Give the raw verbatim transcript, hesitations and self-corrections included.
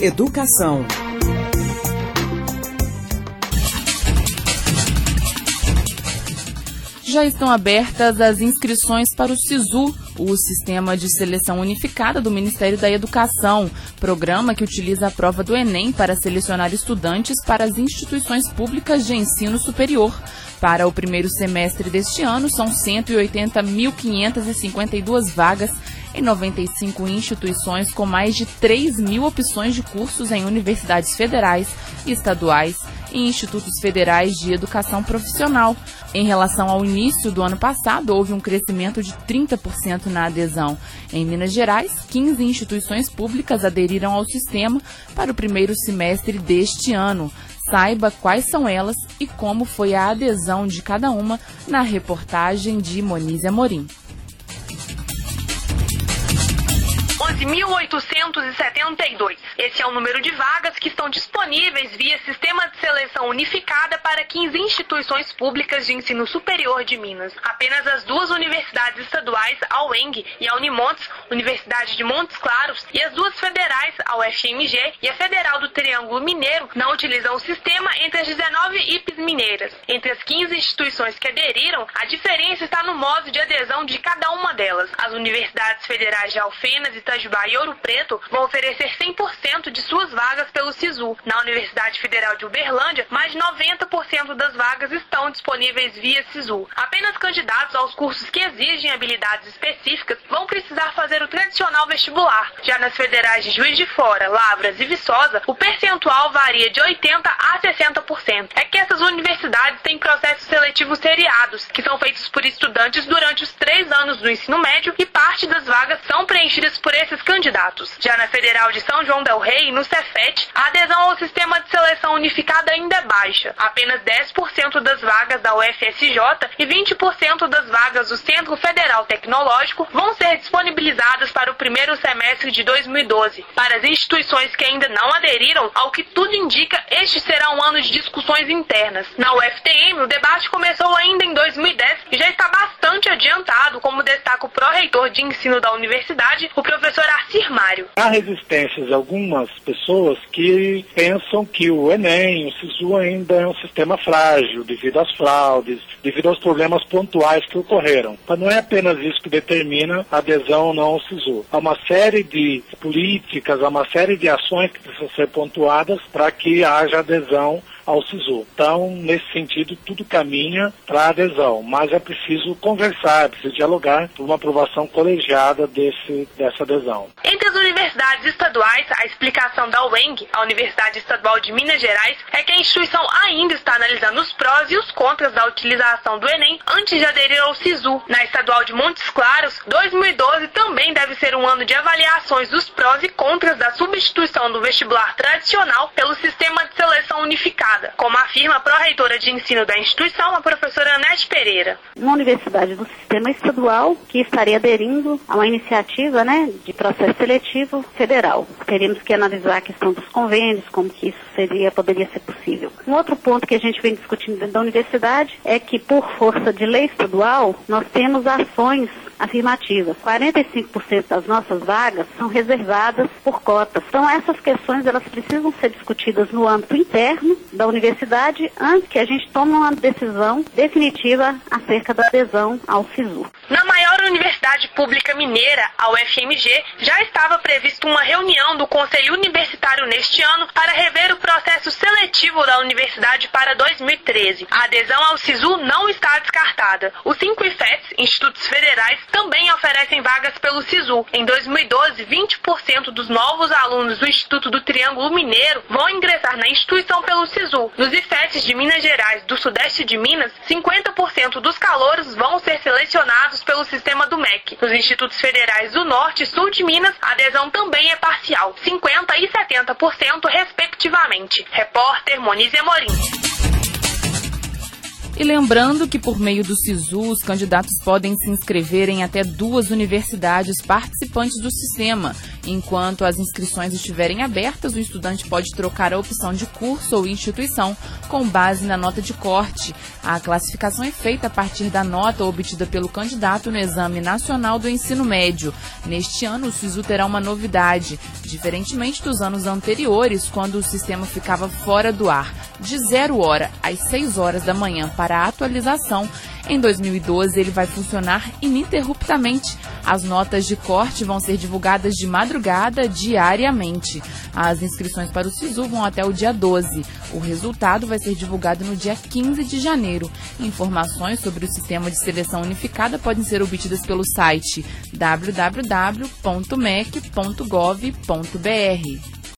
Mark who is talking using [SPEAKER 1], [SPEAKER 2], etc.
[SPEAKER 1] Educação.
[SPEAKER 2] Já estão abertas as inscrições para o SISU, o Sistema de Seleção Unificada do Ministério da Educação, programa que utiliza a prova do Enem para selecionar estudantes para as instituições públicas de ensino superior. Para o primeiro semestre deste ano, são cento e oitenta mil quinhentas e cinquenta e duas vagas em noventa e cinco instituições com mais de três mil opções de cursos em universidades federais e estaduais e institutos federais de educação profissional. Em relação ao início do ano passado, houve um crescimento de trinta por cento na adesão. Em Minas Gerais, quinze instituições públicas aderiram ao sistema para o primeiro semestre deste ano. Saiba quais são elas e como foi a adesão de cada uma na reportagem de Monize Amorim.
[SPEAKER 3] onze mil oitocentos e setenta e dois. Esse é o número de vagas que estão disponíveis via Sistema de Seleção Unificada para quinze instituições públicas de ensino superior de Minas. Apenas as duas universidades estaduais, a U E N G e a Unimontes, Universidade de Montes Claros, e as duas federais, a U F M G e a Federal do Triângulo Mineiro, não utilizam o sistema entre as dezenove I Ps mineiras. Entre as quinze instituições que aderiram, a diferença está no modo de adesão de cada uma delas. As universidades federais de Alfenas, Itajubá e Ouro Preto vão oferecer cem por cento de suas vagas pelo SISU. Na Universidade Federal de Uberlândia, mais de noventa por cento das vagas estão disponíveis via SISU. Apenas candidatos aos cursos que exigem habilidades específicas vão precisar fazer o tradicional vestibular. Já nas federais de Juiz de Fora, Lavras e Viçosa, o percentual varia de oitenta por cento a sessenta por cento. É que essas universidades têm processos seletivos seriados, que são feitos por estudantes durante os três anos do ensino médio e parte das vagas são preenchidas por esses candidatos. Já na Federal de São João del Rei, no Cefet, a adesão ao Sistema de Seleção Unificada ainda é baixa. Apenas dez por cento das vagas da U F S J e vinte por cento das vagas do Centro Federal Tecnológico vão ser disponibilizadas para o primeiro semestre de dois mil e doze. Para as instituições que ainda não aderiram, ao que tudo indica, este será um ano de discussões internas. Na U F T M, o debate começou ainda em dois mil e dez e já está bastante adiantado, como destaca o pró-reitor de ensino da universidade, o professor Arcir Mário.
[SPEAKER 4] Há resistências de algumas pessoas que pensam que o Enem, o SISU ainda é um sistema frágil devido às fraudes, devido aos problemas pontuais que ocorreram. Mas não é apenas isso que determina a adesão ou não ao SISU. Há uma série de políticas, há uma série de ações que precisam ser pontuadas para que haja adesão ao SISU. Então, nesse sentido, tudo caminha para a adesão, mas é preciso conversar, é preciso dialogar por uma aprovação colegiada desse, dessa adesão.
[SPEAKER 3] Entre as universidades estaduais, a explicação da U E N G, a Universidade Estadual de Minas Gerais, é que a instituição ainda está analisando os prós e os contras da utilização do Enem antes de aderir ao SISU. Na Estadual de Montes Claros, dois mil e doze também deve ser um ano de avaliações dos prós e contras da substituição do vestibular tradicional pelo Sistema de Seleção Unificada, como afirma a pró-reitora de ensino da instituição, a professora Anete Pereira.
[SPEAKER 5] Uma universidade do sistema estadual que estaria aderindo a uma iniciativa, né, de processo seletivo federal. Teríamos que analisar a questão dos convênios, como que isso seria, poderia ser possível. Um outro ponto que a gente vem discutindo dentro da universidade é que, por força de lei estadual, nós temos ações afirmativas. quarenta e cinco por cento das nossas vagas são reservadas por cotas. Então, essas questões elas precisam ser discutidas no âmbito interno da universidade antes que a gente tome uma decisão definitiva acerca da adesão ao SISU.
[SPEAKER 3] Na maior universidade pública mineira, a U F M G, já estava prevista uma reunião do Conselho Universitário neste ano para rever o processo seletivo da universidade para dois mil e treze. A adesão ao SISU não está descartada. Os cinco I F E Ts, Institutos Federais, também oferecem vagas pelo SISU. Em dois mil e doze, vinte por cento dos novos alunos do Instituto do Triângulo Mineiro vão ingressar na instituição pelo SISU. Nos I F E Ts de Minas Gerais do Sudeste de Minas, cinquenta por cento dos calouros vão ser selecionados pelo sistema do M E C. Nos Institutos Federais do Norte e Sul de Minas, a adesão também é parcial, cinquenta por cento e setenta por cento respectivamente. Repórter Monize Amorim.
[SPEAKER 2] E lembrando que por meio do SISU, os candidatos podem se inscrever em até duas universidades participantes do sistema. Enquanto as inscrições estiverem abertas, o estudante pode trocar a opção de curso ou instituição com base na nota de corte. A classificação é feita a partir da nota obtida pelo candidato no Exame Nacional do Ensino Médio. Neste ano, o SISU terá uma novidade. Diferentemente dos anos anteriores, quando o sistema ficava fora do ar de zero hora às seis horas da manhã para a atualização, em dois mil e doze ele vai funcionar ininterruptamente. As notas de corte vão ser divulgadas de madrugada diariamente. As inscrições para o SISU vão até o dia doze. O resultado vai ser divulgado no dia quinze de janeiro. Informações sobre o sistema de seleção unificada podem ser obtidas pelo site w w w ponto m e c ponto gov ponto b r.